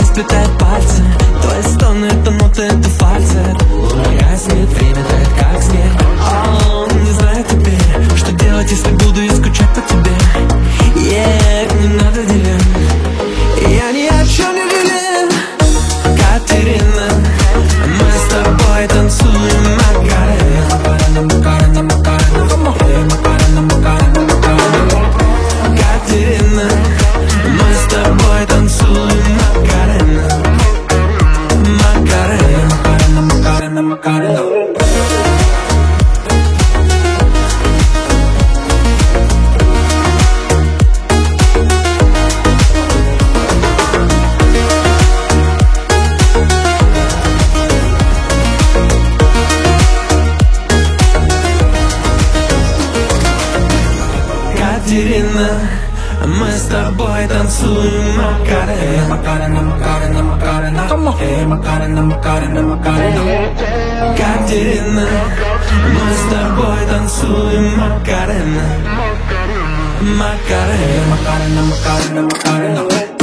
сплетает пальцы. Твои стоны, это ноты, это фальцет. Гаснет, время тает как снег. Не знаю теперь, что делать, если буду я скучать по тебе. Не надо делить. Я ни о чем не жалею, Катерина. Мы с тобой танцуем Макарена. Макарена, Макарена, Макарена, Катерина. Мы с тобой танцуем Макарена. Макарена, Макарена, Макарена. Катерина, мы с тобой танцуем Макарена. Макарена, Макарена, Макарена, Макарена, Макарена, Макарена. Катерина, мы с тобой танцуем Макарена. Макарена, Макарена, Макарена, Макарена.